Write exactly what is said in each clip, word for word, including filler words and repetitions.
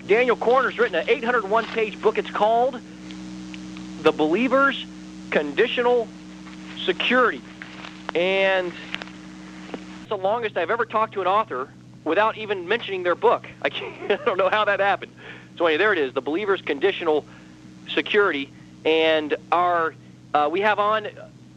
Daniel Corner's written an eight hundred one page book. It's called The Believer's Conditional Security. And it's the longest I've ever talked to an author without even mentioning their book. I, can't, I don't know how that happened. So anyway, there it is, The Believer's Conditional Security. And our uh, we have on,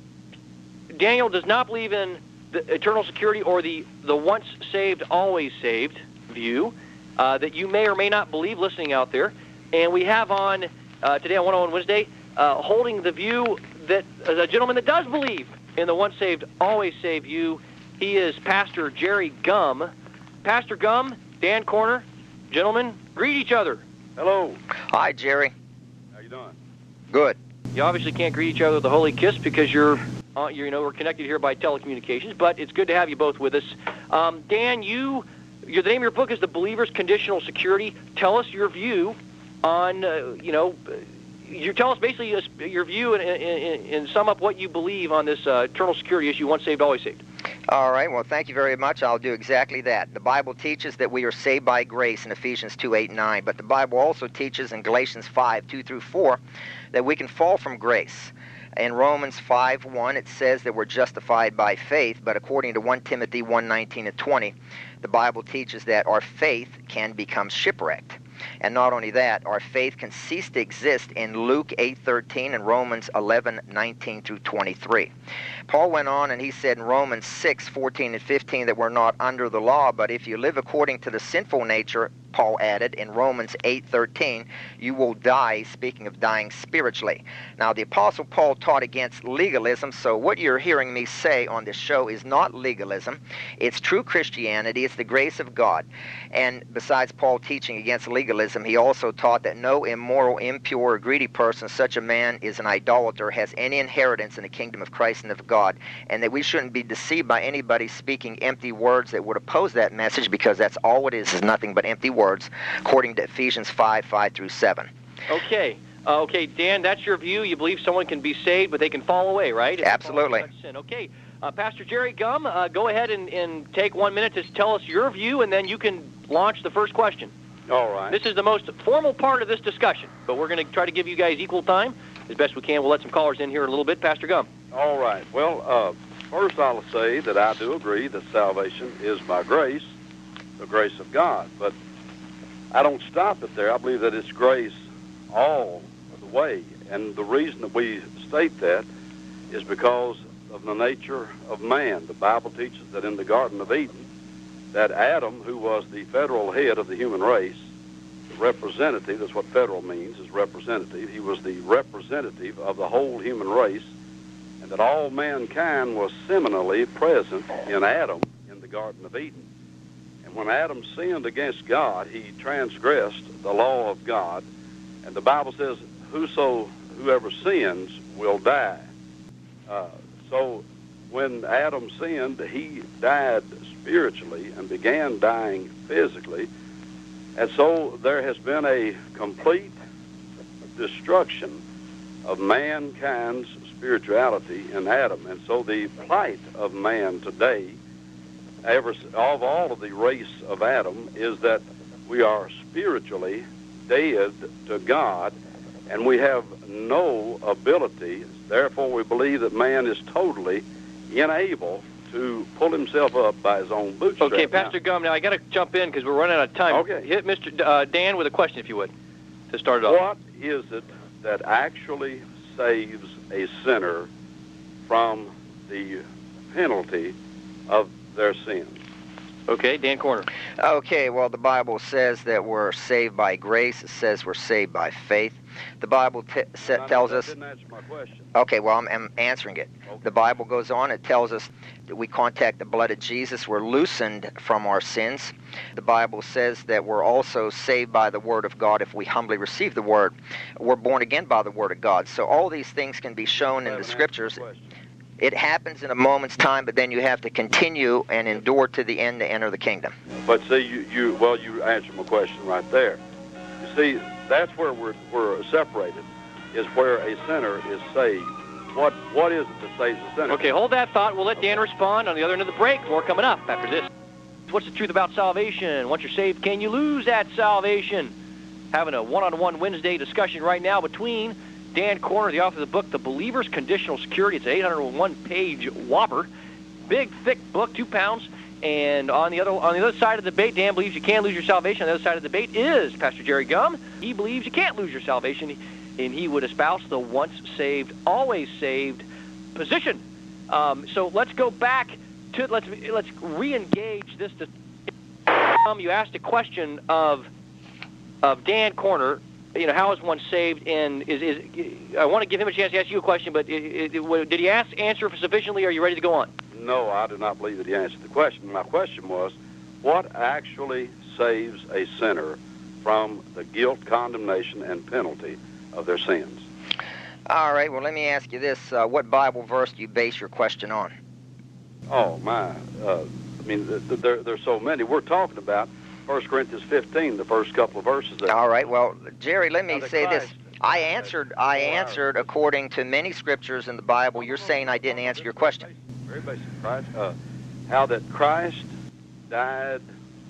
Daniel does not believe in the eternal security or the, the once saved, always saved view uh, that you may or may not believe listening out there. And we have on uh, today on one oh one Wednesday uh, holding the view that uh, a gentleman that does believe in the once saved, always saved view. He is Pastor Jerry Gum. Pastor Gum, Dan Corner, gentlemen, greet each other. Hello. Hi, Jerry. How you doing? Good. You obviously can't greet each other with a holy kiss because you're, uh, you're, you know, we're connected here by telecommunications, but it's good to have you both with us. Um, Dan, you, your, the name of your book is The Believer's Conditional Security. Tell us your view on, uh, you know, you tell us basically your view and, and, and sum up what you believe on this uh, eternal security issue, once saved, always saved. All right. Well, thank you very much. I'll do exactly that. The Bible teaches that we are saved by grace in Ephesians two, eight, nine, but the Bible also teaches in Galatians five, two through four, that we can fall from grace. In Romans five, one, it says that we're justified by faith, but according to First Timothy one, nineteen and twenty, the Bible teaches that our faith can become shipwrecked. And not only that, our faith can cease to exist in Luke eight, thirteen and Romans eleven, nineteen through twenty-three. Paul went on and he said in Romans six, fourteen and fifteen that we're not under the law, but if you live according to the sinful nature, Paul added in Romans eight, thirteen, you will die, speaking of dying spiritually. Now, the Apostle Paul taught against legalism, so what you're hearing me say on this show is not legalism. It's true Christianity. It's the grace of God. And besides Paul teaching against legalism, he also taught that no immoral, impure, or greedy person, such a man is an idolater, has any inheritance in the kingdom of Christ and of God, and that we shouldn't be deceived by anybody speaking empty words that would oppose that message, because that's all it is, is nothing but empty words, according to Ephesians five, five through seven. Okay. Uh, okay, Dan, that's your view. You believe someone can be saved, but they can fall away, right? Absolutely. Sin. Okay. Uh, Pastor Jerry Gum, uh, go ahead and, and take one minute to tell us your view, and then you can launch the first question. All right. This is the most formal part of this discussion, but we're going to try to give you guys equal time as best we can. We'll let some callers in here in a little bit. Pastor Gum. All right. Well, uh, first I'll say that I do agree that salvation is by grace, the grace of God. But I don't stop it there. I believe that it's grace all the way. And the reason that we state that is because of the nature of man. The Bible teaches that in the Garden of Eden, that Adam, who was the federal head of the human race, the representative, that's what federal means, is representative. He was the representative of the whole human race, and that all mankind was seminally present in Adam in the Garden of Eden. And when Adam sinned against God, he transgressed the law of God, and the Bible says, whoso, whoever sins will die. Uh, so when Adam sinned, he died spiritually and began dying physically. And so there has been a complete destruction of mankind's spirituality in Adam. And so the plight of man today, ever, of all of the race of Adam, is that we are spiritually dead to God, and we have no ability. Therefore, we believe that man is totally unable to pull himself up by his own bootstraps. Okay, Pastor now, Gum, now I got to jump in because we're running out of time. Okay. Hit Mister D- uh, Dan with a question, if you would, to start it off. What is it that actually saves a sinner from the penalty of their sins? Okay, Dan Corner. Okay, well, the Bible says that we're saved by grace. It says we're saved by faith. The Bible t- sa- No, no, tells that us... didn't answer my question. Okay, well, I'm, I'm answering it. Okay. The Bible goes on. It tells us that we contact the blood of Jesus. We're loosened from our sins. The Bible says that we're also saved by the Word of God if we humbly receive the Word. We're born again by the Word of God. So all these things can be shown in the Scriptures. It happens in a moment's time, but then you have to continue and endure to the end to enter the kingdom. But see, you, you well, you answered my question right there. You see, that's where we're, we're separated, is where a sinner is saved. What What is it that saves a sinner? Okay, hold that thought. We'll let Dan respond on the other end of the break. More coming up after this. What's the truth about salvation? Once you're saved, can you lose that salvation? having a one-on-one Wednesday discussion right now between Dan Corner, the author of the book, The Believer's Conditional Security. It's an eight hundred one page whopper, big, thick book, two pounds. And on the other on the other side of the debate, Dan believes you can lose your salvation. On the other side of the debate is Pastor Jerry Gum. He believes you can't lose your salvation, and he would espouse the once saved, always saved position. Um, so let's go back to let's let's re-engage this. To, um, you asked a question of of Dan Corner. You know, how is one saved? And is is I want to give him a chance to ask you a question, but it, it, did he ask answer sufficiently? Are you ready to go on? No, I do not believe that he answered the question. My question was, what actually saves a sinner from the guilt, condemnation, and penalty of their sins? All right, well, let me ask you this. Uh, what Bible verse do you base your question on? Oh, my. Uh, I mean, th- th- there, there's so many. We're talking about First Corinthians fifteen, the first couple of verses there. All right, well, Jerry, let me say Christ, this. I answered, I answered according to many scriptures in the Bible. You're saying I didn't answer your question. Very basic, Christ. Uh, how that Christ died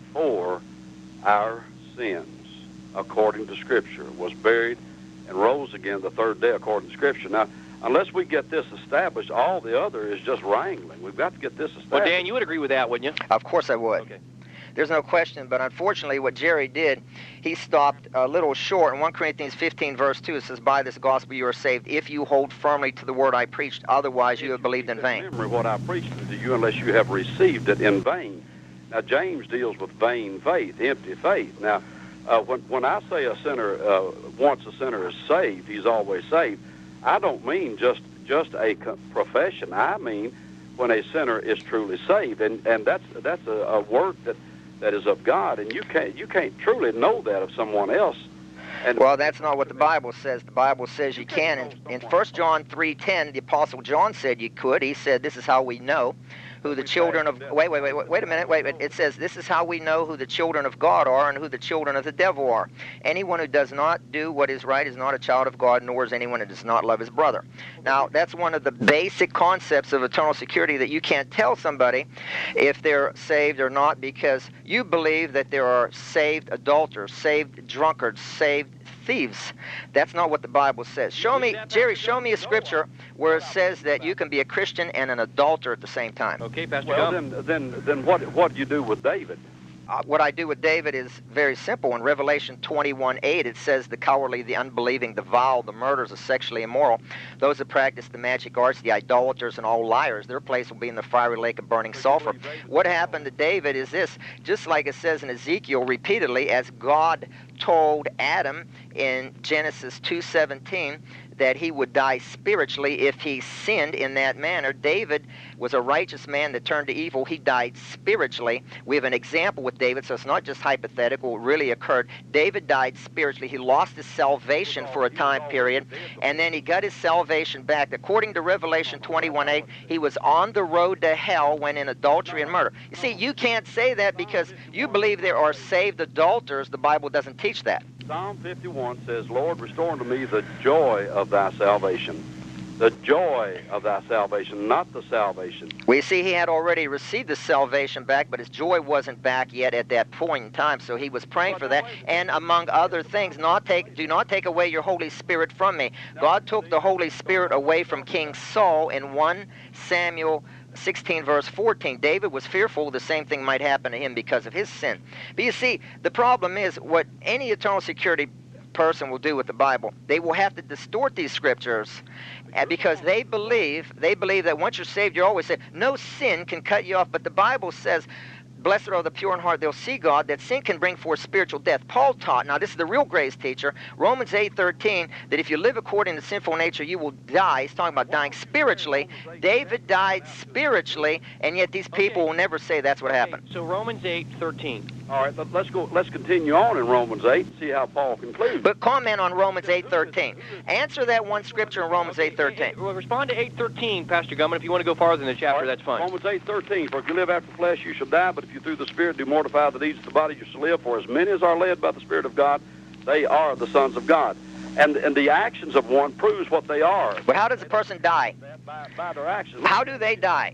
for our sins according to Scripture, was buried and rose again the third day according to Scripture. Now, unless we get this established, all the other is just wrangling. We've got to get this established. Well, Dan, you would agree with that, wouldn't you? Of course I would. Okay. There's no question, but unfortunately what Jerry did, he stopped a little short. In First Corinthians fifteen, verse two, it says, by this gospel you are saved, if you hold firmly to the word I preached, otherwise you have believed in vain. Remember what I preached to you unless you have received it in vain. Now, James deals with vain faith, empty faith. Now, uh, when, when I say a sinner, uh, once a sinner is saved, he's always saved, I don't mean just, just a profession. I mean when a sinner is truly saved, and, and that's, that's a, a work that that is of God, and you can't you can't truly know that of someone else. And well, that's not what the Bible says. The Bible says you can. In, in First John three ten, the Apostle John said you could. He said, this is how we know who the children of... Wait, wait, wait, wait, wait a minute. Wait, wait. It says, this is how we know who the children of God are and who the children of the devil are. Anyone who does not do what is right is not a child of God, nor is anyone who does not love his brother. Now, that's one of the basic concepts of eternal security, that you can't tell somebody if they're saved or not because you believe that there are saved adulterers, saved drunkards, saved thieves. That's not what the Bible says. Show me, Jerry, show me a scripture where it says that you can be a Christian and an adulterer at the same time. Okay, Pastor Well, Gum. then, then, then what, what do you do with David? Uh, what I do with David is very simple. In Revelation twenty-one eight, it says, the cowardly, the unbelieving, the vile, the murderers, the sexually immoral, those that practice the magic arts, the idolaters, and all liars, their place will be in the fiery lake of burning sulfur. What happened to David is this, just like it says in Ezekiel repeatedly, as God told Adam in Genesis two seventeen, that he would die spiritually if he sinned in that manner. David was a righteous man that turned to evil. He died spiritually. We have an example with David, so it's not just hypothetical. It really occurred. David died spiritually. He lost his salvation for a time period, and then he got his salvation back. According to Revelation twenty-one eight, he was on the road to hell when in adultery and murder. You see, you can't say that because you believe there are saved adulterers. The Bible doesn't teach that. Psalm fifty-one says, Lord, restore unto me the joy of thy salvation. The joy of thy salvation, not the salvation. We see he had already received the salvation back, but his joy wasn't back yet at that point in time, so he was praying for that. And among other things, not take, do not take away your Holy Spirit from me. God took the Holy Spirit away from King Saul in First Samuel sixteen verse fourteen. David was fearful the same thing might happen to him because of his sin. But you see, the problem is what any eternal security person will do with the Bible. They will have to distort these scriptures because they believe they believe that once you're saved, you're always saved. No sin can cut you off, but the Bible says, blessed are the pure in heart, they'll see God, that sin can bring forth spiritual death. Paul taught, now this is the real grace teacher, Romans eight thirteen, that if you live according to sinful nature, you will die. He's talking about dying spiritually. David died spiritually, and yet these people will never say that's what happened. So Romans eight thirteen. All right, let, let's go. Let's continue on in Romans eight and see how Paul concludes. But comment on Romans eight thirteen. Answer that one scripture in Romans eight thirteen. Well, respond to eight thirteen, Pastor Gum, and if you want to go farther in the chapter, right, that's fine. Romans eight thirteen, for if you live after the flesh, you shall die, but if you through the Spirit do mortify the deeds of the body, you shall live. For as many as are led by the Spirit of God, they are the sons of God. And and the actions of one proves what they are. But how does a person die? By, by their actions. How do they die?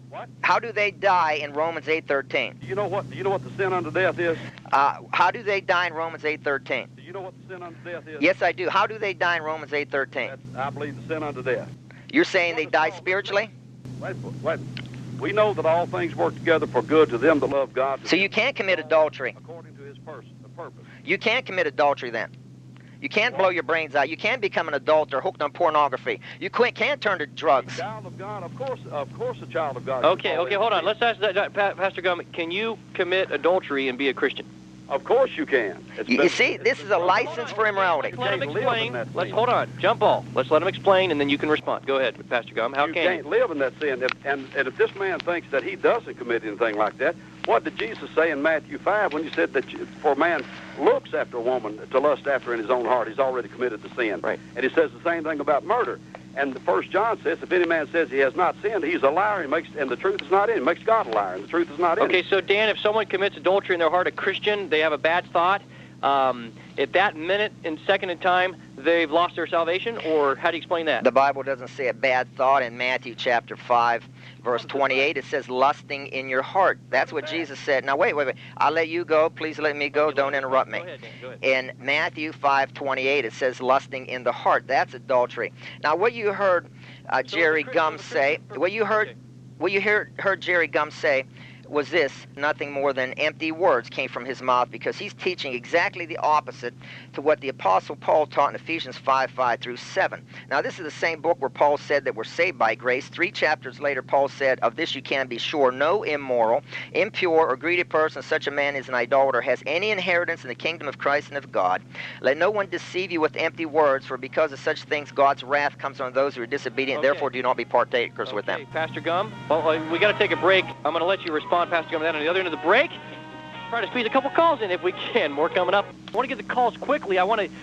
What? How do they die in Romans eight thirteen? Do you know what? Do you know what the sin unto death is? Uh, how do they die in Romans eight thirteen? Do you know what the sin unto death is? Yes, I do. How do they die in Romans eight thirteen? That's, I believe the sin unto death. You're saying they die spiritually? Wait, wait. We know that all things work together for good to them that love God. So you can't commit adultery. According to His person, the purpose. You can't commit adultery then. You can't blow your brains out. You can't become an adulterer hooked on pornography. You can't, can't turn to drugs. A child of God, of course, of course, a child of God. Okay, okay, hold on. Let's ask that, Pastor Gum. Can you commit adultery and be a Christian? Of course you can. It's You, been, you see, this is a license for immorality. Let him can't live explain. in that Let's sin. hold on. Jump ball. Let's let him explain, and then you can respond. Go ahead, Pastor Gum. How you can can't you? live in that sin. And, and, and if this man thinks that he doesn't commit anything like that, what did Jesus say in Matthew five when He said that you, for a man looks after a woman to lust after in his own heart, he's already committed the sin. Right. And He says the same thing about murder. And the First John says, if any man says he has not sinned, he's a liar, and, makes, and the truth is not in him. Makes God a liar, and the truth is not in Okay, him. so Dan, if someone commits adultery in their heart, a Christian, they have a bad thought, um, at that minute and second in time, they've lost their salvation, or how do you explain that? The Bible doesn't say a bad thought in Matthew chapter five, verse twenty-eight. It says lusting in your heart. That's what Jesus said. Now, wait, wait, wait. I'll let you go. Please let me go. Don't interrupt me. Go ahead, Dan. Go ahead. In Matthew five twenty-eight, it says lusting in the heart. That's adultery. Now, what you heard uh, Jerry So the Gum Christian- say, what you heard, Okay. what you heard, heard Jerry Gum say was this: nothing more than empty words came from his mouth, because he's teaching exactly the opposite to what the Apostle Paul taught in Ephesians five, five through seven. Now, this is the same book where Paul said that we're saved by grace. Three chapters later, Paul said, of this you can be sure, no immoral, impure, or greedy person, such a man is an idolater, has any inheritance in the kingdom of Christ and of God. Let no one deceive you with empty words, for because of such things God's wrath comes on those who are disobedient. Okay. Therefore do not be partakers with them. Okay, Pastor Gum, well, uh, we got to take a break. I'm going to let you respond, Pastor Gum, to that on the other end of the break. Try to squeeze a couple calls in if we can. More coming up. I want to get the calls quickly. I want to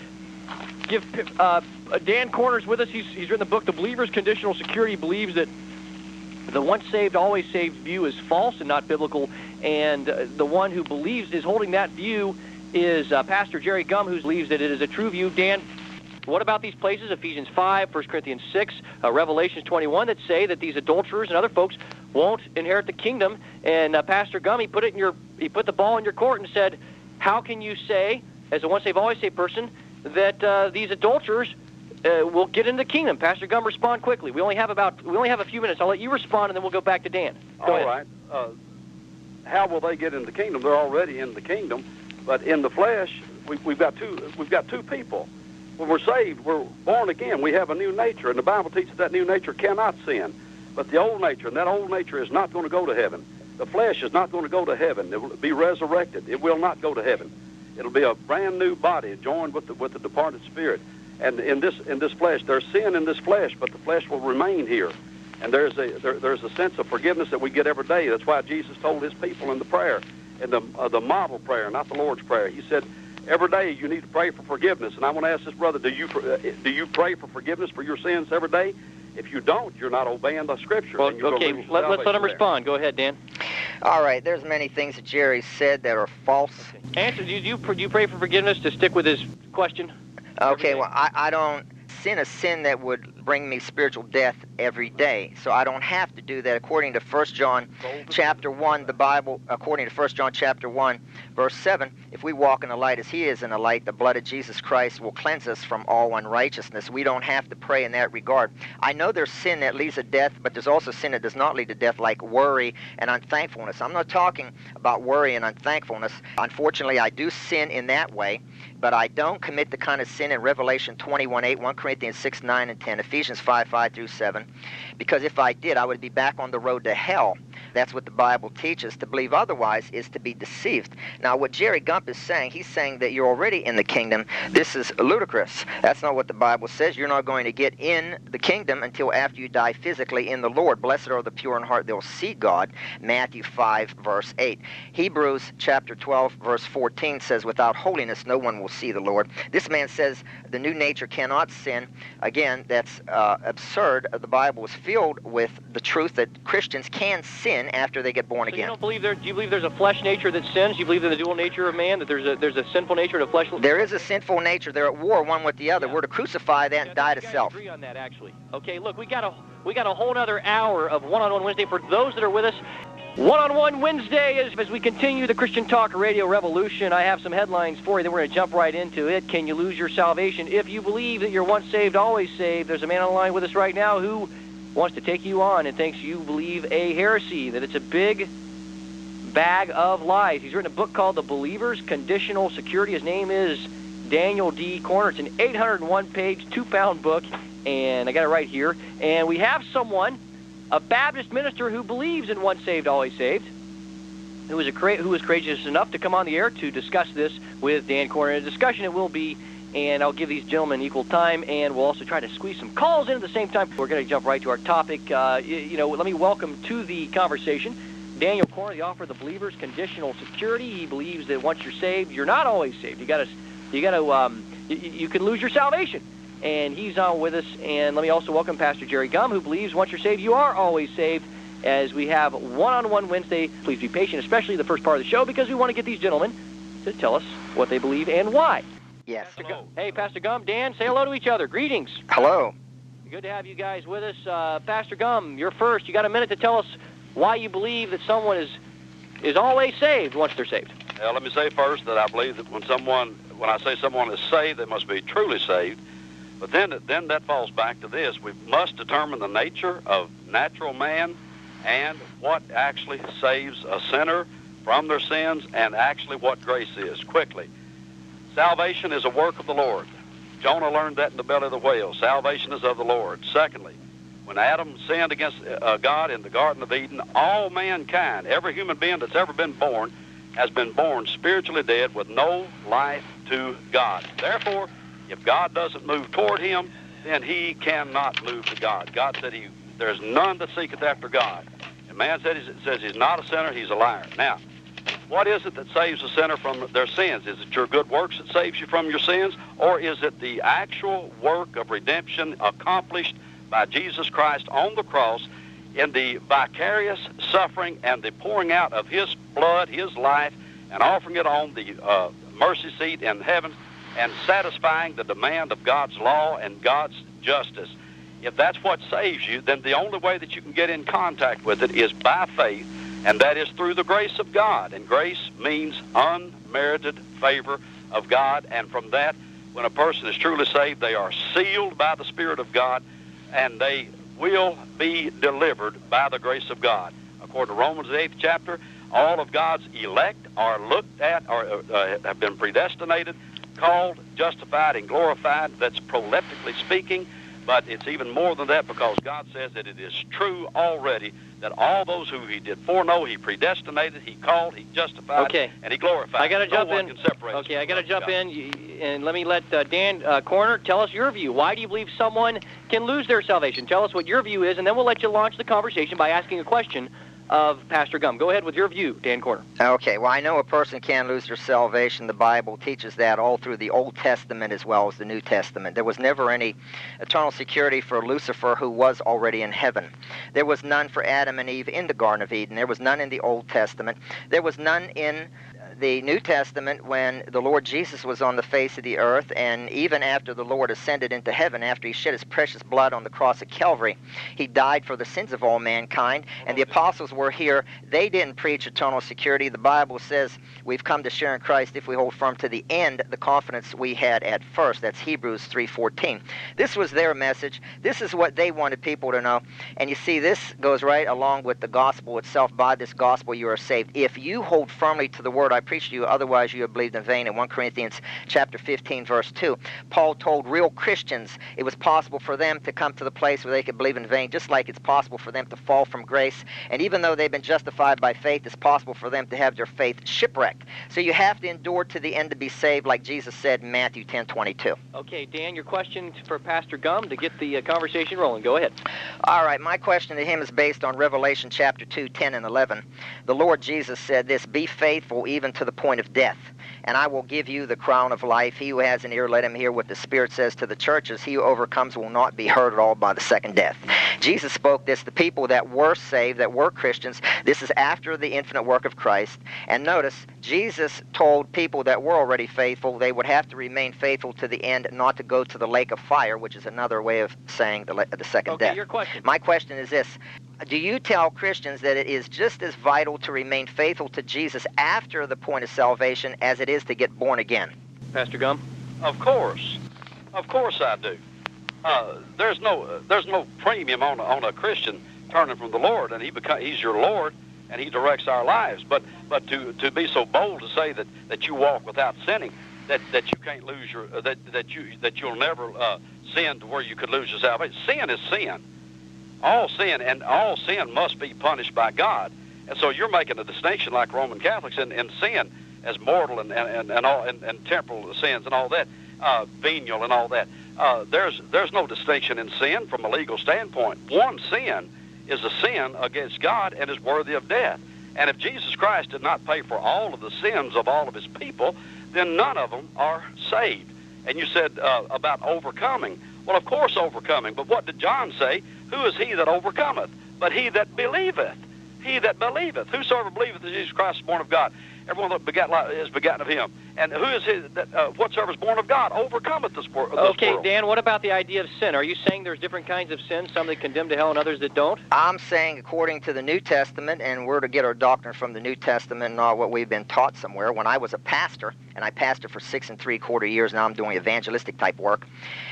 give uh, Dan Corners with us. He's, he's written the book, The Believer's Conditional Security. He believes that the once saved, always saved view is false and not biblical, and uh, the one who believes is holding that view is uh, Pastor Jerry Gum, who believes that it is a true view. Dan, what about these places, Ephesians five, First Corinthians six, uh, Revelations twenty-one, that say that these adulterers and other folks won't inherit the kingdom? And uh, Pastor Gum, he put it in your, he put the ball in your court and said, how can you say, as a once saved, always saved person, that uh, these adulterers uh, will get into the kingdom? Pastor Gum, respond quickly. We only have about, we only have a few minutes. I'll let you respond, and then we'll go back to Dan. Go All ahead. right. Uh, how will they get in the kingdom? They're already in the kingdom, but in the flesh, we, we've got two. We've got two people. When we're saved, we're born again. We have a new nature, and the Bible teaches that new nature cannot sin. But the old nature, and that old nature is not going to go to heaven. The flesh is not going to go to heaven. It will be resurrected. It will not go to heaven. It'll be a brand new body joined with the with the departed spirit. And in this in this flesh, there's sin in this flesh, but the flesh will remain here. And there's a there, there's a sense of forgiveness that we get every day. That's why Jesus told His people in the prayer, in the uh, the model prayer, not the Lord's prayer. He said, every day you need to pray for forgiveness. And I want to ask this brother, do you uh, do you pray for forgiveness for your sins every day? If you don't, you're not obeying the Scripture. Well, and you're okay, gonna lose let, let's let him salvation there. respond. Go ahead, Dan. All right, there's many things that Jerry said that are false. Answer. Do you, do you pray for forgiveness, to stick with his question? Okay, day? well, I, I don't sin a sin that would bring me spiritual death every day, so I don't have to do that. According to First John chapter one, the Bible, according to First John chapter one, verse seven, if we walk in the light as He is in the light, the blood of Jesus Christ will cleanse us from all unrighteousness. We don't have to pray in that regard. I know there's sin that leads to death, but there's also sin that does not lead to death, like worry and unthankfulness. I'm not talking about worry and unthankfulness. Unfortunately, I do sin in that way, but I don't commit the kind of sin in Revelation twenty-one eight, First Corinthians six nine and ten, Ephesians five five through seven, because if I did, I would be back on the road to hell. That's what the Bible teaches. To believe otherwise is to be deceived. Now, what Jerry Gump is saying, he's saying that you're already in the kingdom. This is ludicrous. That's not what the Bible says. You're not going to get in the kingdom until after you die physically in the Lord. Blessed are the pure in heart, they'll see God. Matthew five, verse eight. Hebrews chapter twelve, verse fourteen says, without holiness no one will see the Lord. This man says the new nature cannot sin. Again, that's uh, absurd. The Bible is filled with the truth that Christians can sin after they get born So you again. don't believe there? Do you believe there's a flesh nature that sins? Do you believe in the dual nature of man, that there's a there's a sinful nature and a flesh? There is a sinful nature. They're at war one with the other. Yeah. We're to crucify that Yeah, and die I to think you guys self. agree on that, actually. Okay, look, we got a We got a whole other hour of One-on-One Wednesday for those that are with us. One-on-One Wednesday is as we continue the Christian Talk Radio Revolution. I have some headlines for you, then we're going to jump right into it. Can you lose your salvation? If you believe that you're once saved, always saved, there's a man on the line with us right now who wants to take you on and thinks you believe a heresy, that it's a big bag of lies. He's written a book called The Believer's Conditional Security. His name is Daniel D. Corner. It's an eight hundred one page, two-pound book, and I got it right here. And we have someone, a Baptist minister who believes in once saved, always saved, who is, a cra- who is courageous enough to come on the air to discuss this with Dan Corner. A discussion it will be, and I'll give these gentlemen equal time, and we'll also try to squeeze some calls in at the same time. We're going to jump right to our topic. Uh, you, you know, let me welcome to the conversation Daniel Corner, the author of The Believer's Conditional Security. He believes that once you're saved, you're not always saved. You got to, you got to, um, you, you can lose your salvation. And he's on with us. And let me also welcome Pastor Jerry Gum, who believes once you're saved, you are always saved. As we have One-on-One Wednesday, please be patient, especially the first part of the show, because we want to get these gentlemen to tell us what they believe and why. Yes. Pastor Gum, hey, Pastor Gum, Dan, say hello to each other. Greetings. Hello. Good to have you guys with us. Uh, Pastor Gum, you're first. You got a minute to tell us why you believe that someone is is always saved once they're saved. Well, let me say first that I believe that when someone, when I say someone is saved, they must be truly saved. But then, then that falls back to this. We must determine the nature of natural man and what actually saves a sinner from their sins and actually what grace is. Quickly. Salvation is a work of the Lord. Jonah learned that in the belly of the whale. Salvation is of the Lord. Secondly, when Adam sinned against uh, God in the Garden of Eden, all mankind, every human being that's ever been born, has been born spiritually dead with no life to God. Therefore, if God doesn't move toward him, then he cannot move to God. God said he, there's none that seeketh after God. And man said, he says he's not a sinner, he's a liar. Now, what is it that saves a sinner from their sins? Is it your good works that saves you from your sins? Or is it the actual work of redemption accomplished by Jesus Christ on the cross in the vicarious suffering and the pouring out of his blood, his life, and offering it on the uh, mercy seat in heaven and satisfying the demand of God's law and God's justice? If that's what saves you, then the only way that you can get in contact with it is by faith, and that is through the grace of God. And grace means unmerited favor of God. And from that, when a person is truly saved, they are sealed by the Spirit of God, and they will be delivered by the grace of God. According to Romans, the eighth chapter, all of God's elect are looked at, or uh, have been predestinated, called, justified, and glorified. That's proleptically speaking. But it's even more than that, because God says that it is true already that all those who he did foreknow, he predestinated, he called, he justified, okay. and he glorified. I got to no jump one in. Can separate okay, I got to jump God. in, and let me let uh, Dan uh, Corner tell us your view. Why do you believe someone can lose their salvation? Tell us what your view is, and then we'll let you launch the conversation by asking a question of Pastor Gum. Go ahead with your view, Dan Corner. Okay, well, I know a person can lose their salvation. The Bible teaches that all through the Old Testament as well as the New Testament. There was never any eternal security for Lucifer, who was already in heaven. There was none for Adam and Eve in the Garden of Eden. There was none in the Old Testament. There was none in the New Testament when the Lord Jesus was on the face of the earth, and even after the Lord ascended into heaven, after he shed his precious blood on the cross at Calvary, he died for the sins of all mankind, and the apostles were here. They didn't preach eternal security. The Bible says we've come to share in Christ if we hold firm to the end the confidence we had at first. That's Hebrews three fourteen. This was their message. This is what they wanted people to know. And you see, this goes right along with the gospel itself. By this gospel you are saved, if you hold firmly to the word I preached to you, otherwise you have believed in vain. In First Corinthians chapter fifteen, verse two, Paul told real Christians it was possible for them to come to the place where they could believe in vain, just like it's possible for them to fall from grace. And even though they've been justified by faith, it's possible for them to have their faith shipwrecked. So you have to endure to the end to be saved, like Jesus said in Matthew ten twenty-two. Okay, Dan, your question for Pastor Gum to get the uh, conversation rolling. Go ahead. All right, my question to him is based on Revelation chapter two, ten and eleven. The Lord Jesus said this, "Be faithful even to the point of death, and I will give you the crown of life. He who has an ear, let him hear what the Spirit says to the churches. He who overcomes will not be hurt at all by the second death. Jesus spoke this. The people that were saved, that were Christians, this is after the infinite work of Christ. And notice, Jesus told people that were already faithful they would have to remain faithful to the end, not to go to the lake of fire, which is another way of saying the, the second okay, death. Your question. My question is this. Do you tell Christians that it is just as vital to remain faithful to Jesus after the point of salvation as it is to get born again? Pastor Gum? Of course. Of course I do. Uh, there's no uh, there's no premium on, on a Christian turning from the Lord, and he beca- he's your Lord, and he directs our lives. But but to, to be so bold to say that, that you walk without sinning, that, that you can't lose your uh, that that you that you'll never uh, sin to where you could lose your salvation. Sin is sin. All sin, and all sin must be punished by God. And so you're making a distinction like Roman Catholics in, in sin as mortal and and, and all and, and temporal sins and all that, uh, venial and all that. Uh, there's there's no distinction in sin from a legal standpoint. One sin is a sin against God and is worthy of death. And if Jesus Christ did not pay for all of the sins of all of his people, then none of them are saved. And you said uh, about overcoming. Well, of course overcoming. But what did John say? Who is he that overcometh? But he that believeth. He that believeth. Whosoever believeth that Jesus Christ is born of God. Everyone that begat is begotten of him. And who is he that uh, whatsoever is born of God overcometh this, wor- this okay, world. Dan, what about the idea of sin? Are you saying there's different kinds of sin, some that condemn to hell and others that don't? I'm saying according to the New Testament, and we're to get our doctrine from the New Testament, not what we've been taught somewhere. When I was a pastor, and I pastored for six and three quarter years, now I'm doing evangelistic type work,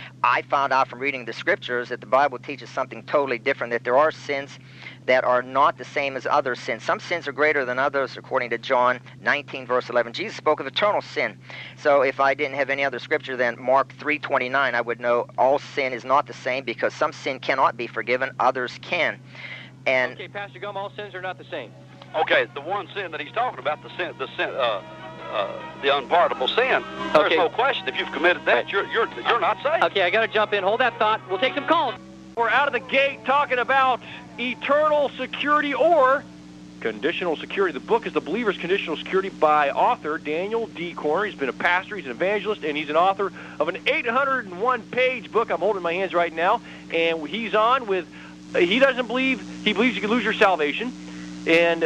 I found out from reading the scriptures that the Bible teaches something totally different, that there are sins that are not the same as other sins. Some sins are greater than others, according to John nineteen, verse eleven. Jesus spoke of eternal sin. So if I didn't have any other scripture than Mark three twenty-nine, I would know all sin is not the same, because some sin cannot be forgiven, others can. And okay, Pastor Gum, all sins are not the same. Okay, the one sin that he's talking about, the sin, the sin, uh, uh, the unpardonable sin. There's okay. no question. If you've committed that, you're you're you're not saved. Okay, I got to jump in. Hold that thought. We'll take some calls. We're out of the gate talking about eternal security or conditional security. The book is The Believer's Conditional Security by author Daniel D. Corner. He's been a pastor, he's an evangelist, and he's an author of an eight hundred one page book. I'm holding in my hands right now, and he's on with, he doesn't believe, he believes you can lose your salvation. And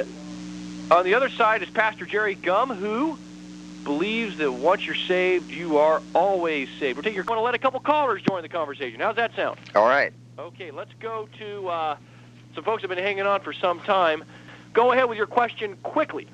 on the other side is Pastor Jerry Gum, who believes that once you're saved, you are always saved. We're taking, want to let a couple callers join the conversation. How's that sound? all right. Okay, let's go to uh, some folks have been hanging on for some time. Go ahead with your question quickly.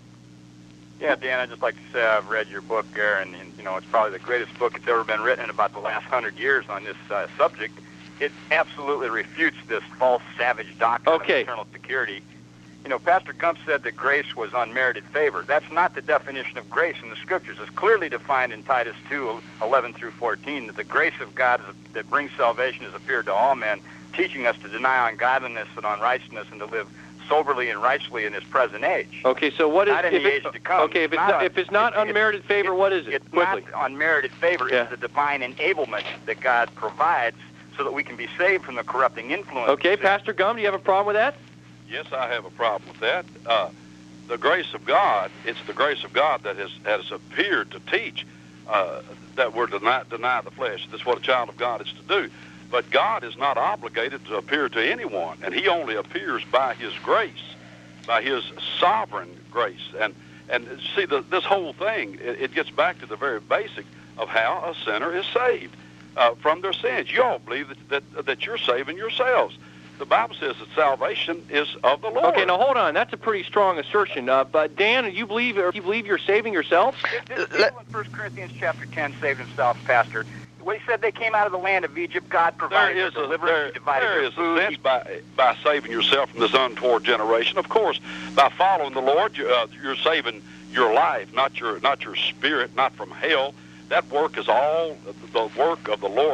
Yeah, Dan, I'd just like to say I've read your book there, and, and you know, it's probably the greatest book that's ever been written in about the last hundred years on this uh, subject. It absolutely refutes this false, savage doctrine Okay. of eternal security. You know, Pastor Gump said that grace was unmerited favor. That's not the definition of grace in the Scriptures. It's clearly defined in Titus two, eleven through fourteen, that the grace of God is, that brings salvation has appeared to all men, teaching us to deny ungodliness and unrighteousness and to live soberly and righteously in this present age. Okay, so what is Not in if the it- age to come. Okay, if it's It's not, not a- if it's not it's- unmerited it's- favor, what is it? It's Quickly. not unmerited favor. Yeah. It's the divine enablement that God provides so that we can be saved from the corrupting influence. Okay, of sin. Pastor Gum, do you have a problem with that? Yes, I have a problem with that. Uh, the grace of God, it's the grace of God that has, has appeared to teach uh, that we're to deny, deny the flesh. That's what a child of God is to do. But God is not obligated to appear to anyone, and he only appears by his grace, by his sovereign grace. And, and see, the, this whole thing, it, it gets back to the very basic of how a sinner is saved uh, from their sins. You all believe that, that, that you're saving yourselves. The Bible says that salvation is of the Lord. Okay, now hold on. That's a pretty strong assertion. Uh, but Dan, you believe you believe you're saving yourselves? This this in First Corinthians chapter ten saved himself, Pastor. When he said they came out of the land of Egypt, God There provided is their a, deliverance, there, he divided there their is a food. sense by, by saving yourself from this untoward generation. Of course, by following the Lord, you, uh, you're saving your life, not your not your spirit, not from hell. That work is all the work of the Lord.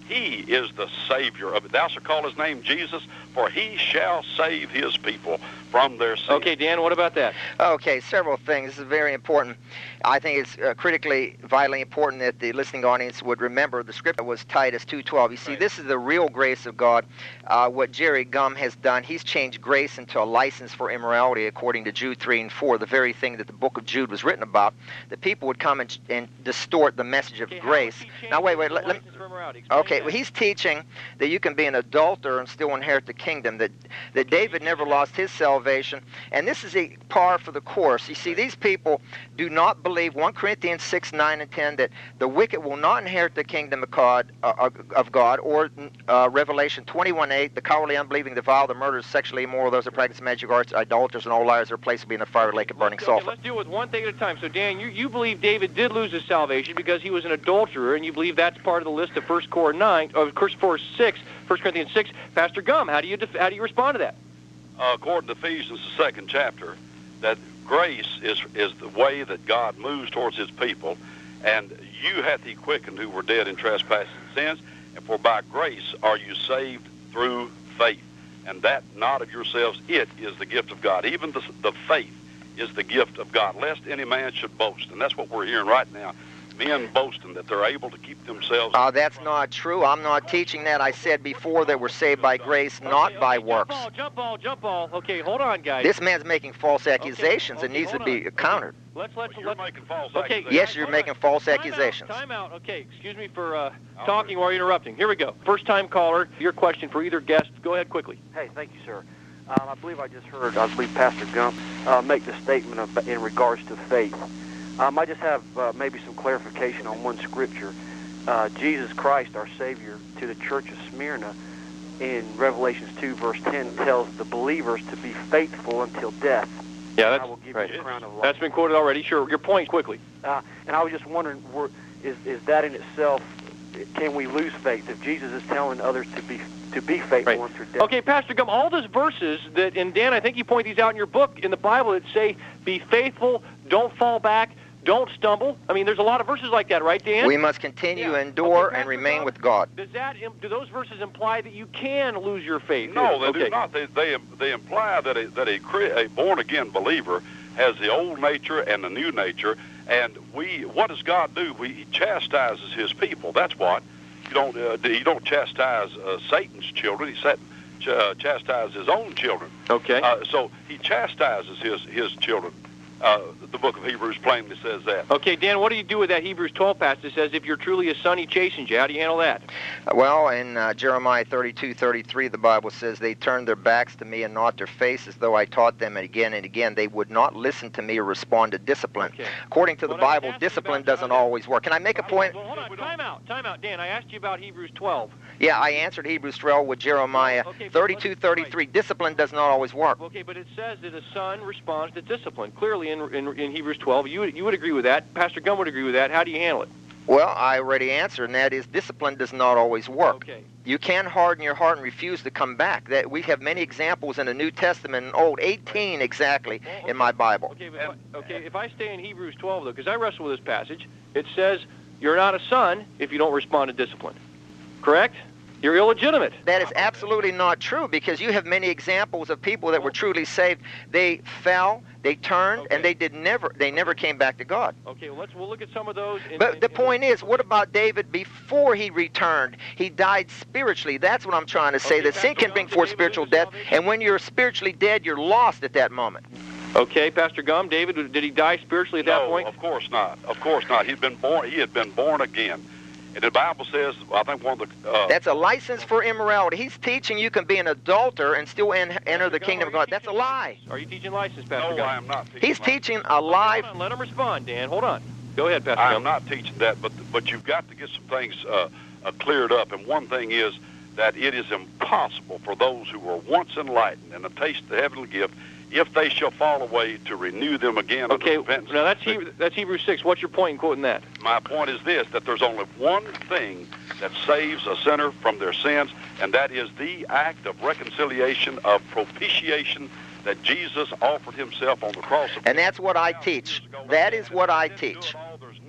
he is the Savior of it. Thou shalt call his name Jesus, for he shall save his people from their sins. Okay, Dan, what about that? Okay, several things. This is very important. I think it's uh, critically, vitally important that the listening audience would remember the scripture was Titus two twelve. You see, Right. this is the real grace of God. Uh, what Jerry Gum has done, he's changed grace into a license for immorality according to Jude three and four, the very thing that the book of Jude was written about. That people would come and, and distort the message of Okay, grace. how is he Now, wait, wait. changing Let, the let, license for immorality? Explain Okay, that. well, he's teaching that you can be an adulterer and still inherit the kingdom, that, that David never lost his salvation, and this is a par for the course. You see, these people do not believe, First Corinthians six, nine, and ten, that the wicked will not inherit the kingdom of God, uh, of God or uh, Revelation twenty-one eight, the cowardly, unbelieving, the vile, the murderers, sexually immoral, those who practice magic arts, idolaters, and all liars, their place will be in the fiery lake of burning Okay, sulfur. let's deal with one thing at a time. So, Dan, you, you believe David did lose his salvation because he was an adulterer, and you believe that's part of the list of First Cor nine, of First Cor six, First Corinthians six. Pastor Gum, how do you def- how do you respond to that? Uh, according to Ephesians, the second chapter, that grace is is the way that God moves towards his people, and you hath he quickened who were dead in trespasses and sins, and for by grace are you saved through faith, and that not of yourselves, it is the gift of God. Even the, the faith is the gift of God, lest any man should boast, and that's what we're hearing right now. Men boasting that they're able to keep themselves. Uh, that's not true. I'm not teaching that. I said before that we're saved by grace, not Okay, by okay, works. Jump ball, jump ball, jump ball. Okay, hold on, guys. This man's making false accusations okay, and needs hold to be on. countered. Let's let's You're let's. making false Okay, accusations. Yes, you're hold making on. false Time accusations. Out, time out. Okay, excuse me for uh, talking while you're interrupting. Here we go. First time caller. Your question for either guest. Go ahead quickly. Hey, thank you, sir. Um, I believe I just heard, I believe Pastor Gump uh, make the statement of, in regards to faith. Um, I just have uh, maybe some clarification on one scripture. Uh, Jesus Christ, our Savior, to the church of Smyrna in Revelations two, verse ten, tells the believers to be faithful until death. Yeah, I that's will give right. you the crown of life. That's been quoted already. Sure. Your point quickly. Uh, and I was just wondering, were, is, is that in itself, can we lose faith if Jesus is telling others to be to be faithful Right. until death? Okay, Pastor Gum, all those verses that, and Dan, I think you point these out in your book, in the Bible, that say, be faithful, don't fall back, don't stumble. I mean, there's a lot of verses like that, right, Dan? We must continue Yeah. to endure Okay, and Pastor remain Gum, with God. Does that, do those verses imply that you can lose your faith? No, they okay. do not. They, they they imply that a that a, cre- a born again believer has the old nature and the new nature, and we. What does God do? We, he chastises his people. That's what. You don't uh, you don't chastise uh, Satan's children. He sat, ch- uh, chastises his own children. Okay. Uh, so he chastises his his children. Uh, the book of Hebrews plainly says that. Okay, Dan, what do you do with that Hebrews twelve passage that says, if you're truly a son, he chastens you? How do you handle that? Well, in uh, Jeremiah thirty-two, thirty-three, the Bible says, they turned their backs to me and not their faces, though I taught them again and again. They would not listen to me or respond to discipline. Okay. According to the Well, I was Bible, asking discipline about- doesn't always work. Can I make a point? Well, hold on. Time out. Time out, Dan. I asked you about Hebrews twelve. Yeah, I answered Hebrews twelve with Jeremiah Okay, but thirty-two, let's- thirty-three. Discipline does not always work. Okay, but it says that a son responds to discipline. Clearly, in in, in Hebrews twelve, you would, you would agree with that. Pastor Gum would agree with that. How do you handle it? Well, I already answered, and that is discipline does not always work. Okay. You can harden your heart and refuse to come back. That we have many examples in the New Testament and Old, eighteen exactly Well, okay. in my Bible. Okay, but if I, okay. If I stay in Hebrews twelve, though, because I wrestle with this passage, it says you're not a son if you don't respond to discipline. Correct? You're illegitimate. That is absolutely not true, because you have many examples of people that were truly saved. They fell, they turned, Okay. and they did never they never came back to God. Okay, well, let's we'll look at some of those. In, But in- the in- point is, what about David before he returned? He died spiritually. That's what I'm trying to say, Okay, that sin Pastor can bring Gum, did forth David spiritual lose his death, salvation? and when you're spiritually dead, you're lost at that moment. Okay, Pastor Gum, David, did he die spiritually at that no, point? of course not. Of course not. He'd been born. He had been born again. And the Bible says, I think one of the. Uh, That's a license for immorality. He's teaching you can be an adulterer and still en- enter the Pastor Gum, kingdom are of you God. That's a teaching lie. license? Are you teaching license, Pastor no, Gum? I am not teaching. He's that. teaching a lie. Hold on, let him respond, Dan. Hold on. Go ahead, Pastor I Gum. am not teaching that, but but you've got to get some things uh, uh, cleared up. And one thing is that it is impossible for those who were once enlightened and have tasted the heavenly gift, if they shall fall away, to renew them again. Okay, unto repentance. now that's Hebrew, that's Hebrews six. What's your point in quoting that? My point is this, that there's only one thing that saves a sinner from their sins, and that is the act of reconciliation, of propitiation, that Jesus offered himself on the cross. Of And that's what I teach. That is what I teach. There's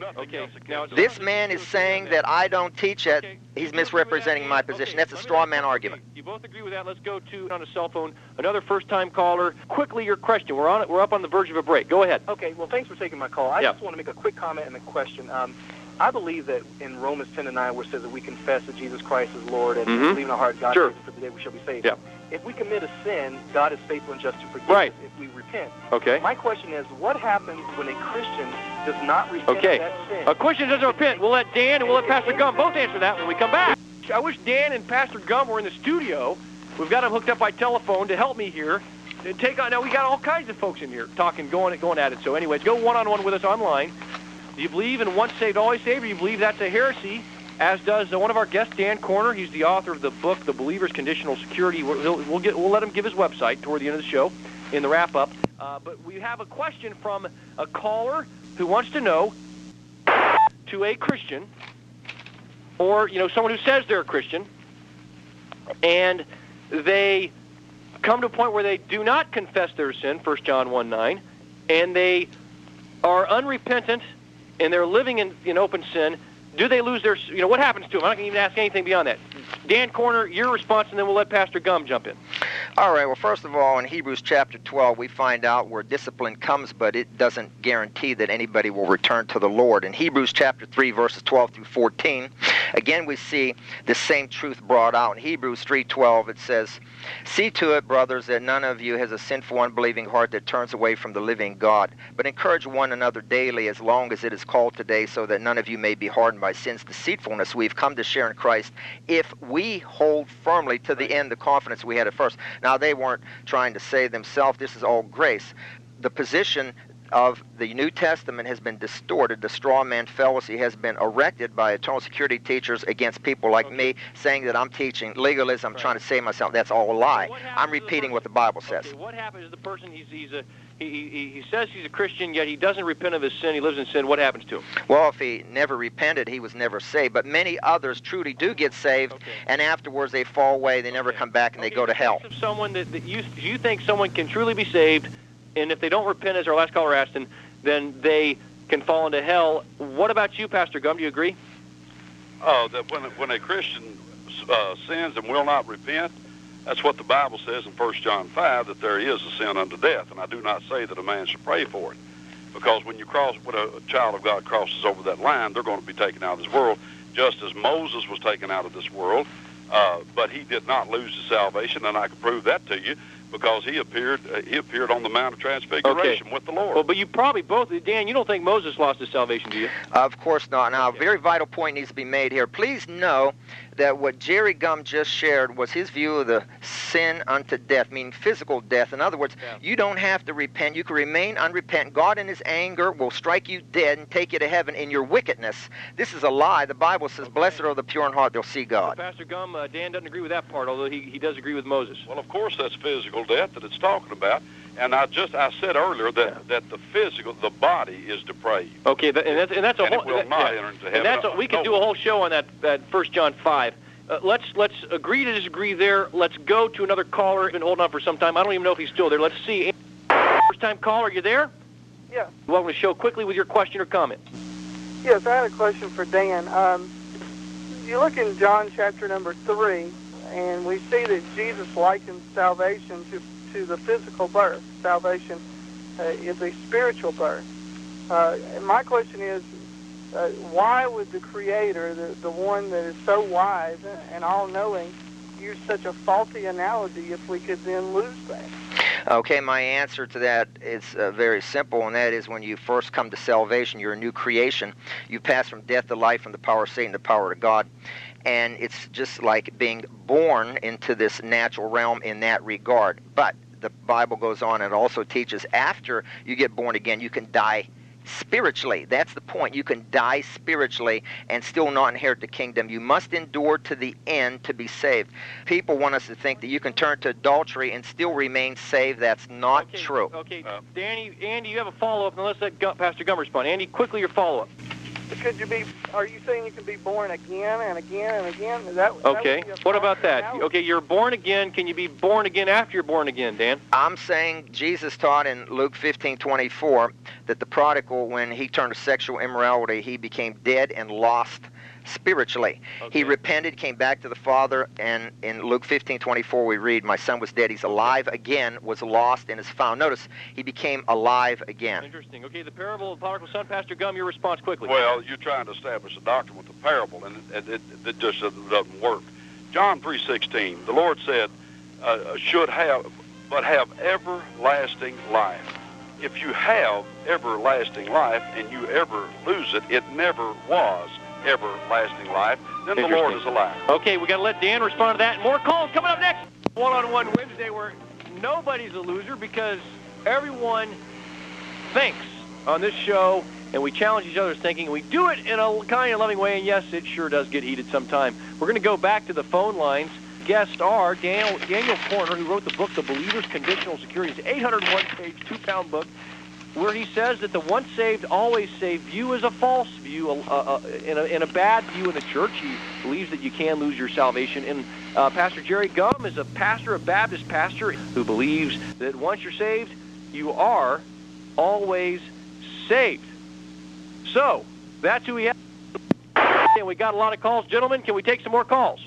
nothing Okay, else now, against This it. man is saying that I don't teach it. Okay. He's You both agree with misrepresenting that, my Dan? position. Okay, That's a let me straw ask- man okay, argument. You both agree with that. Let's go to, on a cell phone, another first-time caller. Quickly, your question. We're on it. We're up on the verge of a break. Go ahead. Okay, well, thanks for taking my call. I Yeah. just want to make a quick comment and a question. Um, I believe that in Romans ten and nine, where it says that we confess that Jesus Christ is Lord and Mhm. believe in our heart God Sure. saves us for the day we shall be saved. Yeah. If we commit a sin, God is faithful and just to forgive Right. us if we repent. Okay. My question is, what happens when a Christian does not repent Okay. of that sin? A question doesn't repent. We'll let Dan and we'll let Pastor Gum both answer that when we come back. I wish Dan and Pastor Gum were in the studio. We've got them hooked up by telephone to help me here. To take on now we got all kinds of folks in here talking, going, going at it. So, anyways, go one-on-one with us online. Do you believe in once saved, always saved? Or do you believe that's a heresy? As does uh, one of our guests, Dan Corner. He's the author of the book, The Believer's Conditional Security. We'll, he'll, we'll, get, we'll let him give his website toward the end of the show in the wrap-up. Uh, but we have a question from a caller who wants to know to a Christian, or you know, someone who says they're a Christian, and they come to a point where they do not confess their sin, First John one nine, and they are unrepentant, and they're living in, in open sin. Do they lose their, you know, what happens to them? I'm not going to even ask anything beyond that. Dan Corner, your response, and then we'll let Pastor Gum jump in. All right, well, first of all, in Hebrews chapter twelve, we find out where discipline comes, but it doesn't guarantee that anybody will return to the Lord. In Hebrews chapter three, verses twelve through fourteen, again, we see the same truth brought out. In Hebrews three twelve, it says, "See to it, brothers, that none of you has a sinful, unbelieving heart that turns away from the living God, but encourage one another daily as long as it is called today, so that none of you may be hardened by sin's deceitfulness. We've come to share in Christ if we hold firmly to the end the confidence we had at first." Now, they weren't trying to save themselves. This is all grace. The position of the New Testament has been distorted. The straw man fallacy has been erected by eternal security teachers against people like Okay. me, saying that I'm teaching legalism, I'm Right. trying to save myself. That's all a lie. So what happens I'm to the repeating person- what the Bible says. Okay, what happens to the person, he's, he's a, he, he, he says he's a Christian, yet he doesn't repent of his sin, he lives in sin. What happens to him? Well, if he never repented, he was never saved. But many others truly do get saved, Okay. and afterwards they fall away, they never Okay. come back, and they Okay, go to in hell. case of someone that, that you, do you think someone can truly be saved, and if they don't repent, as our last caller asked, and then they can fall into hell? What about you, Pastor Gum? Do you agree? Oh, that when when a Christian uh, sins and will not repent, that's what the Bible says in First John five, that there is a sin unto death. And I do not say that a man should pray for it, because when you cross, when a child of God crosses over that line, they're going to be taken out of this world, just as Moses was taken out of this world. Uh, but he did not lose his salvation, and I can prove that to you, because he appeared uh, he appeared on the Mount of Transfiguration with the Lord. Well, but you probably both, Dan, you don't think Moses lost his salvation, do you? Of course not. Now, Okay. a very vital point needs to be made here. Please know that what Jerry Gum just shared was his view of the sin unto death, meaning physical death. In other words, Yeah. you don't have to repent. You can remain unrepentant. God in his anger will strike you dead and take you to heaven in your wickedness. This is a lie. The Bible says, Okay. blessed are the pure in heart, they'll see God. So Pastor Gum, uh, Dan doesn't agree with that part, although he, he does agree with Moses. Well, of course, that's physical death that it's talking about. And I just I said earlier that, Yeah. that the physical, the body is depraved. Okay, that, and that's and that's a And it whole. will that- not yeah. enter into And heaven. that's a, we could No. do a whole show on that. That First John five. Uh, let's let's agree to disagree there. Let's go to another caller. He's been holding on for some time. I don't even know if he's still there. Let's see. First time caller, are you there? Yeah. Welcome to the show. Quickly with your question or comment. Yes, I had a question for Dan. Um, you look in John chapter number three, and we see that Jesus likens salvation to, to the physical birth. Salvation uh, is a spiritual birth. Uh, and my question is, uh, why would the Creator, the, the one that is so wise and all-knowing, use such a faulty analogy if we could then lose that? Okay, my answer to that is uh, very simple, and that is when you first come to salvation, you're a new creation. You pass from death to life, from the power of Satan to the power of God. And it's just like being born into this natural realm in that regard. But the Bible goes on and also teaches after you get born again, you can die spiritually. That's the point. You can die spiritually and still not inherit the kingdom. You must endure to the end to be saved. People want us to think that you can turn to adultery and still remain saved. That's not okay, true. Okay, Uh, Danny, Andy, you have a follow-up, and let's let Gu- Pastor Gum respond. Andy, quickly your follow-up. Could you be are you saying you can be born again and again and again? Is that, Okay. that would be a What about that? practicality? Okay, you're born again. Can you be born again after you're born again, Dan? I'm saying Jesus taught in Luke fifteen twenty-four that the prodigal, when he turned to sexual immorality, he became dead and lost spiritually. Okay. He repented, came back to the Father, and in Luke fifteen twenty-four we read, my son was dead, he's alive again, was lost, and is found. Notice, he became alive again. Interesting. Okay, the parable of the prodigal son. Pastor Gum, your response quickly. Well, you're trying to establish a doctrine with a parable, and it, it, it just doesn't, doesn't work. John three sixteen, the Lord said, uh, should have, but have everlasting life. If you have everlasting life and you ever lose it, it never was everlasting life, then the Lord is alive. Okay, we got to let Dan respond to that. And more calls coming up next. One-on-one Wednesday where nobody's a loser because everyone thinks on this show, and we challenge each other's thinking, and we do it in a kind of loving way, and yes, it sure does get heated sometime. We're going to go back to the phone lines. Guests are Daniel, Daniel Corner, who wrote the book, The Believer's Conditional Security. It's an eight hundred one page, two-pound book, where he says that the once saved, always saved view is a false view, uh, uh, in, a, in a bad view in the church. He believes that you can lose your salvation. And uh, Pastor Jerry Gum is a pastor, a Baptist pastor, who believes that once you're saved, you are always saved. So, that's who we have. And we got a lot of calls. Gentlemen, can we take some more calls?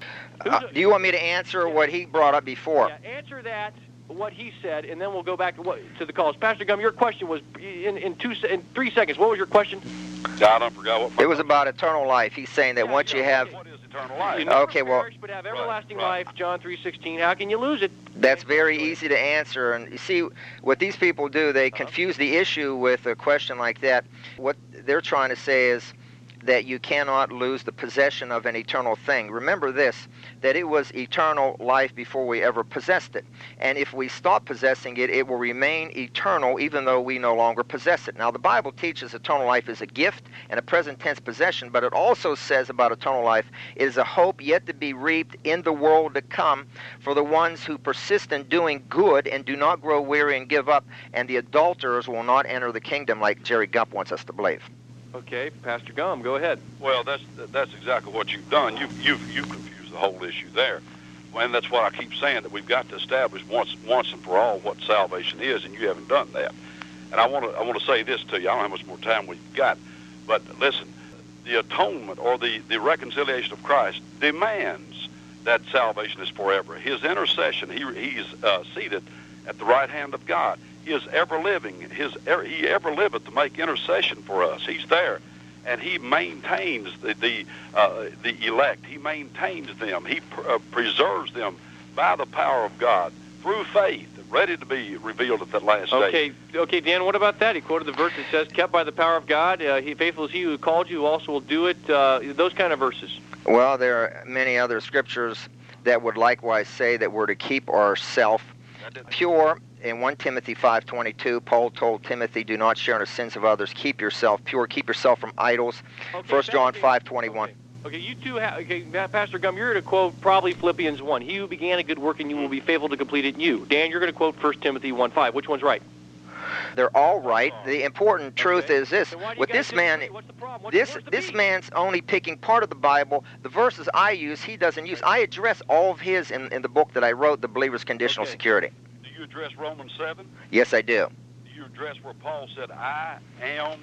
Uh, do you want me to answer yeah. what he brought up before? Yeah, answer that. What he said, and then we'll go back to what to the calls. Pastor Gum, your question was in in two in three seconds. What was your question? I don't forget what. It was about eternal life. He's saying that Yeah, once yeah, you have, What is eternal life? You never Okay, well- perish, but have everlasting right. life. John three sixteen. How can you lose it? that's very easy to answer. And you see, what these people do, they confuse the issue with a question like that. What they're trying to say is that you cannot lose the possession of an eternal thing. Remember this, that it was eternal life before we ever possessed it. And if we stop possessing it, it will remain eternal even though we no longer possess it. Now, the Bible teaches eternal life is a gift and a present tense possession, but it also says about eternal life, it is a hope yet to be reaped in the world to come for the ones who persist in doing good and do not grow weary and give up, and the adulterers will not enter the kingdom like Jerry Gump wants us to believe. Okay, Pastor Gum, go ahead. Well, that's that's exactly what you've done. You've you've you confused the whole issue there, and that's what I keep saying, that we've got to establish once once and for all what salvation is, and you haven't done that. And I want to I want to say this to you. I don't know how much more time we've got, but listen, the atonement or the the reconciliation of Christ demands that salvation is forever. His intercession, he he's uh, seated at the right hand of God. He is ever living. His he ever liveth to make intercession for us. He's there, and he maintains the the, uh, the elect. He maintains them. He pr- uh, preserves them by the power of God through faith, ready to be revealed at that last day. Okay, okay, Dan. What about that? He quoted the verse that says, "Kept by the power of God, uh, he faithful is he who called you, who also will do it." Uh, those kind of verses. Well, there are many other scriptures that would likewise say that we're to keep ourselves pure. In First Timothy five twenty-two, Paul told Timothy, do not share in the sins of others. Keep yourself pure. Keep yourself from idols. Okay, First John Pastor- five twenty-one. Okay. Okay, you two have, okay, Pastor Gum, you're going to quote probably Philippians one. He who began a good work in you will be faithful to complete it in you. Dan, you're going to quote First Timothy one five. Which one's right? They're all right. The important truth Okay. is this. So why do you With guys this man, disagree? What's the problem? What's, this where's the this beef? man's only picking part of the Bible. The verses I use, he doesn't use. I address all of his in, in the book that I wrote, The Believer's Conditional Okay. Security. Do you address Romans seven? Yes, I do. Do you address where Paul said, I am,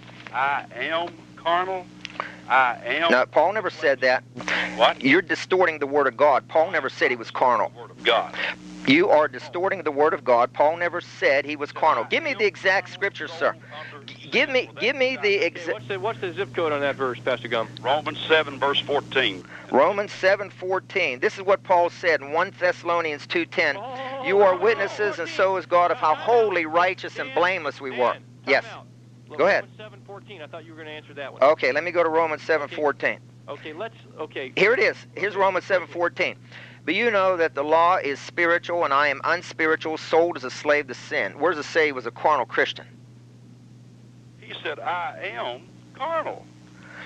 I am carnal, I am... No, Paul never said that. What? You're distorting the Word of God. Paul never said he was carnal. The Word of God. You are distorting the Word of God. Paul never said he was carnal. Give me the exact scripture, sir. G- Give me, give me the Okay, exact. what's, the, what's the zip code on that verse, Pastor Gum? Romans seven, verse fourteen. Romans seven fourteen. This is what Paul said in First Thessalonians two ten. Oh, You are witnesses, and so is God, of how holy, righteous, and blameless we were. Dan, time Yes. out. Go ahead. Romans seven fourteen. I thought you were going to answer that one. Okay, let me go to Romans seven fourteen. Okay, let's. Okay. Here it is. Here's Romans seven fourteen. But you know that the law is spiritual, and I am unspiritual, sold as a slave to sin. Where does it say he was a carnal Christian? He said, I am carnal.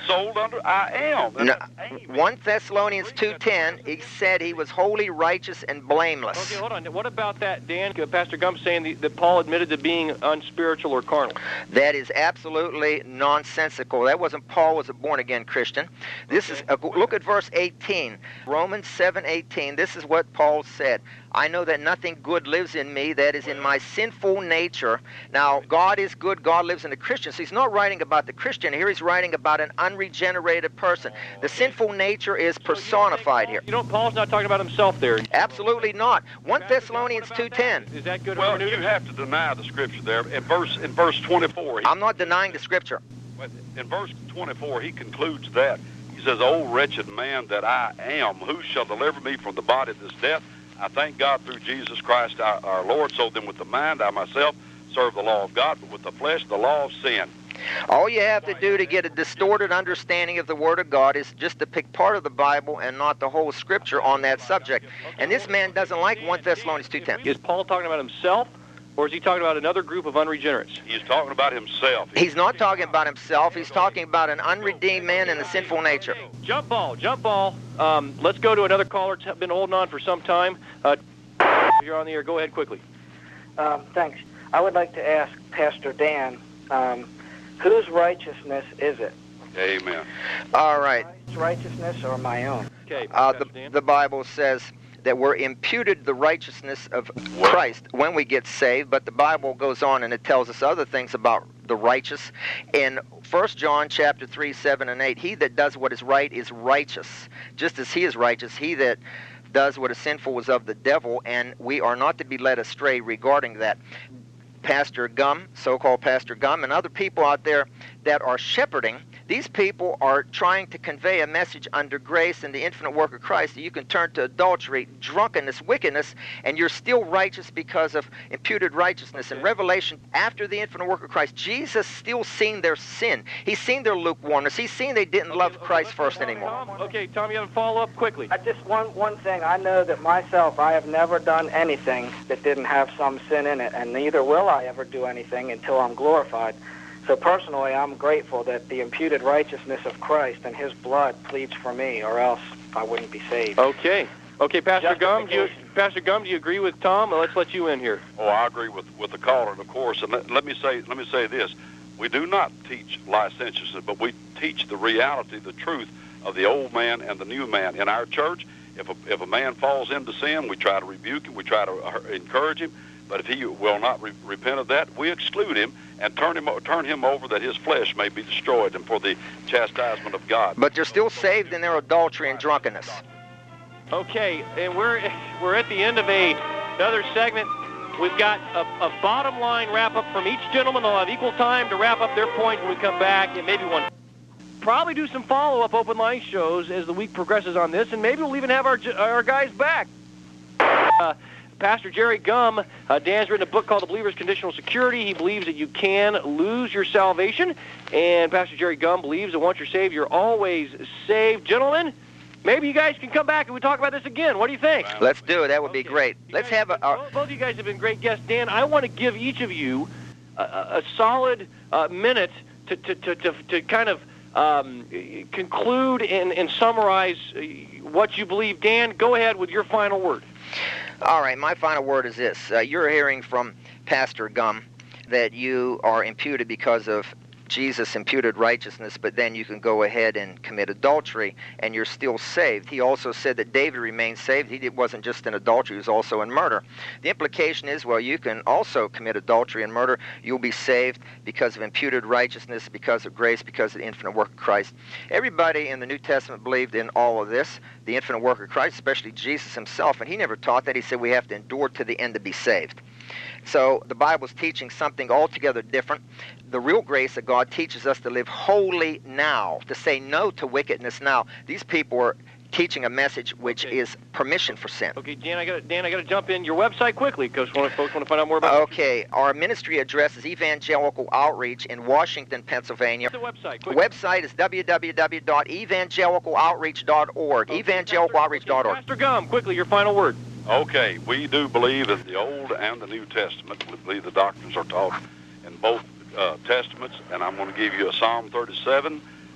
sold under I am. And No, that's aiming. First Thessalonians two ten, he said he was holy, righteous, and blameless. Okay, hold on. What about that, Dan? Pastor Gump saying the, that Paul admitted to being unspiritual or carnal. That is absolutely nonsensical. That wasn't Paul was a born-again Christian. This is uh, look at verse eighteen, Romans seven eighteen. This is what Paul said. I know that nothing good lives in me, that is in my sinful nature. Now, God is good. God lives in the Christian. So he's not writing about the Christian. Here he's writing about an unregenerated person. The sinful nature is personified here. You know, Paul's not talking about himself there. Absolutely not. First Thessalonians two ten. Is that good? Well, you have to deny the scripture there. In verse in verse twenty-four, he, I'm not denying the scripture. in verse twenty-four, he concludes that. He says, "O wretched man that I am, who shall deliver me from the body of this death? I thank God through Jesus Christ our, our Lord. So then with the mind I myself serve the law of God, but with the flesh the law of sin." All you have to do to get a distorted understanding of the Word of God is just to pick part of the Bible and not the whole Scripture on that subject. And this man doesn't like First Thessalonians two ten. Is Paul talking about himself, or is he talking about another group of unregenerates? He's talking about himself. He's not talking about himself. He's talking about an unredeemed man in a sinful nature. Jump ball, jump ball. Um, let's go to another caller. It's been holding on for some time. Uh, you're on the air. Go ahead quickly. Um, thanks. I would like to ask Pastor Dan, um, whose righteousness is it? Amen. All right. Christ's righteousness or my own? Okay. Uh, the, the Bible says that we're imputed the righteousness of Christ when we get saved, but the Bible goes on and it tells us other things about the righteous. In First John chapter three, seven, and eight, he that does what is right is righteous, just as he is righteous. He that does what is sinful is of the devil, and we are not to be led astray regarding that. Pastor Gum, so-called Pastor Gum, and other people out there that are shepherding, these people are trying to convey a message under grace and the infinite work of Christ that you can turn to adultery, drunkenness, wickedness, and you're still righteous because of imputed righteousness. In Revelation, after the infinite work of Christ, Jesus still seen their sin. He's seen their lukewarmness. He's seen they didn't Okay, love okay, Christ let's- first Tom, anymore. Tom, okay, Tom, you have a follow-up quickly. I just one one thing. I know that myself, I have never done anything that didn't have some sin in it, and neither will I ever do anything until I'm glorified. So personally, I'm grateful that the imputed righteousness of Christ and his blood pleads for me, or else I wouldn't be saved. Okay. Okay, Pastor Gum, do you, Justification. Pastor Gum, do you agree with Tom? Well, let's let you in here. Oh, I agree with, with the caller, of course. And let, let me say let me say this: we do not teach licentiousness, but we teach the reality, the truth of the old man and the new man. In our church, if a, if a man falls into sin, we try to rebuke him, we try to encourage him. But if he will not re- repent of that, we exclude him and turn him turn him over that his flesh may be destroyed and for the chastisement of God. But they're still saved in their adultery and drunkenness. Okay, and we're we're at the end of a another segment. We've got a, a bottom line wrap-up from each gentleman. They'll have equal time to wrap up their points when we come back, and maybe one. Probably do some follow-up open line shows as the week progresses on this, and maybe we'll even have our our guys back. Uh, Pastor Jerry Gum, uh, Dan's written a book called The Believer's Conditional Security. He believes that you can lose your salvation, and Pastor Jerry Gum believes that once you're saved, you're always saved. Gentlemen, maybe you guys can come back and we talk about this again. What do you think? Let's do it. That would be Okay. great. You Let's guys have a... have been- both, both of you guys have been great guests. Dan, I want to give each of you a, a, a solid uh, minute to, to, to, to, to kind of um, conclude and, and summarize uh, what you believe. Dan, go ahead with your final word. All right, my final word is this. Uh, you're hearing from Pastor Gum that you are imputed because of Jesus' imputed righteousness, but then you can go ahead and commit adultery, and you're still saved. He also said that David remained saved. He did, wasn't just in adultery, he was also in murder. The implication is, well, you can also commit adultery and murder. You'll be saved because of imputed righteousness, because of grace, because of the infinite work of Christ. Everybody in the New Testament believed in all of this, the infinite work of Christ, especially Jesus himself, and he never taught that. He said we have to endure to the end to be saved. So the Bible's teaching something altogether different. The real grace of God teaches us to live holy now, to say no to wickedness now. These people are teaching a message which Okay. is permission for sin. Okay, Dan, I got Dan, I got to jump in your website quickly because folks want to find out more about Okay, our ministry address is Evangelical Outreach in Washington, Pennsylvania. the website. The Quick. website is w w w dot evangelical outreach dot org, Okay, evangelical outreach dot org. Pastor Gum, quickly, your final word. Okay, we do believe in the Old and the New Testament. We believe the doctrines are taught in both uh, Testaments, and I'm going to give you a Psalm thirty-seven,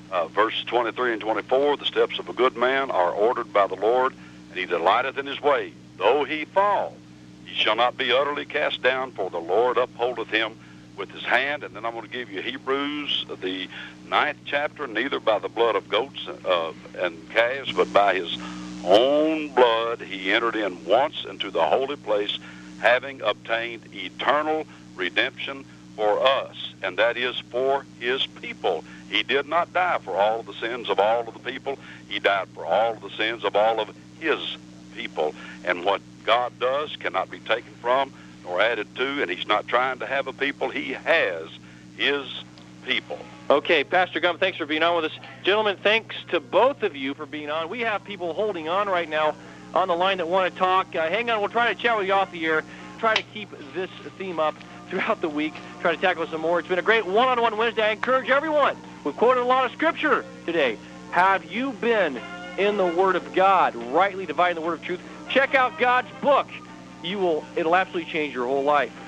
Uh, verses twenty-three and twenty-four, the steps of a good man are ordered by the Lord, and he delighteth in his way. Though he fall, he shall not be utterly cast down, for the Lord upholdeth him with his hand. And then I'm going to give you Hebrews, the ninth chapter. Neither by the blood of goats uh, and calves, but by his own blood he entered in once into the holy place, having obtained eternal redemption for us, and that is for his people. He did not die for all of the sins of all of the people. He died for all of the sins of all of his people. And what God does cannot be taken from nor added to, and he's not trying to have a people. He has his people. Okay, Pastor Gump, thanks for being on with us. Gentlemen, thanks to both of you for being on. We have people holding on right now on the line that want to talk. Uh, hang on, we'll try to chat with you off the air. Try to keep this theme up throughout the week. Try to tackle some more. It's been a great one-on-one Wednesday. I encourage everyone. We've quoted a lot of Scripture today. Have you been in the Word of God, rightly dividing the Word of truth? Check out God's book. You will. It'll absolutely change your whole life.